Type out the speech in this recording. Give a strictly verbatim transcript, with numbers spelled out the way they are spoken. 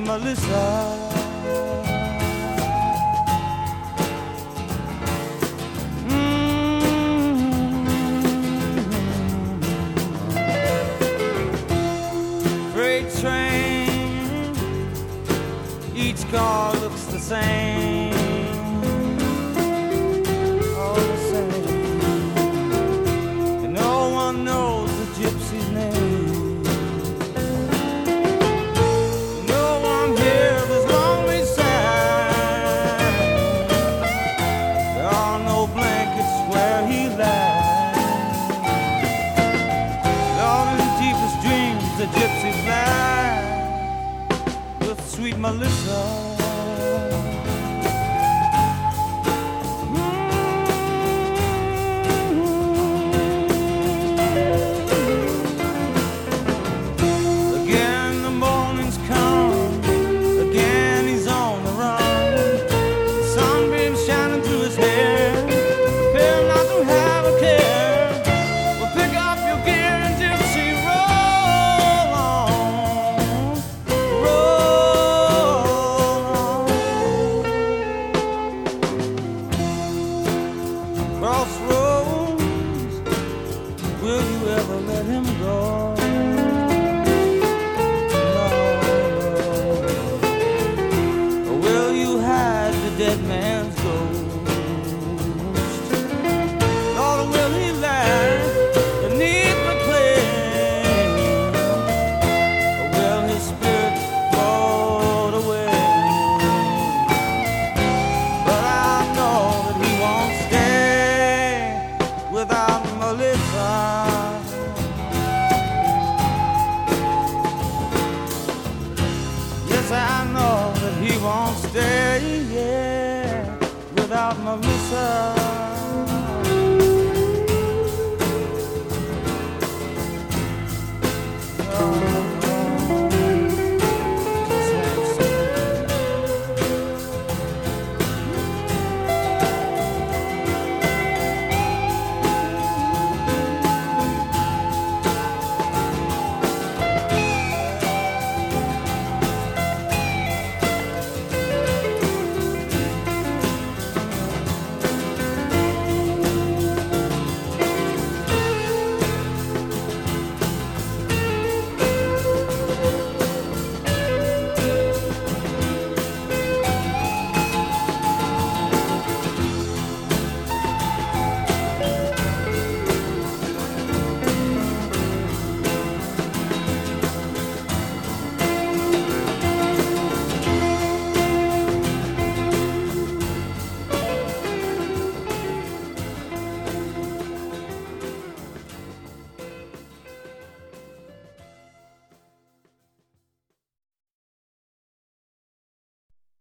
Melissa. Freight train, each car looks the same, all the same, and no one knows the gypsy's name. No one hears his lonely sigh. There are no blankets where he lies. Lord, in the deepest dreams the gypsy flies with sweet Melissa. Again the morning's come, again he's on the run. The sunbeam shining through his hair, prepare not to have a care. Well, pick up your gear and gypsy, roll on, roll on. Crossroads, will you ever let him go? Dead man's ghost. Lord, will he lie beneath the clay, or will his spirit float away? But I know that he won't stay without Melissa. Yes, I know that he won't stay, yeah, without Melissa.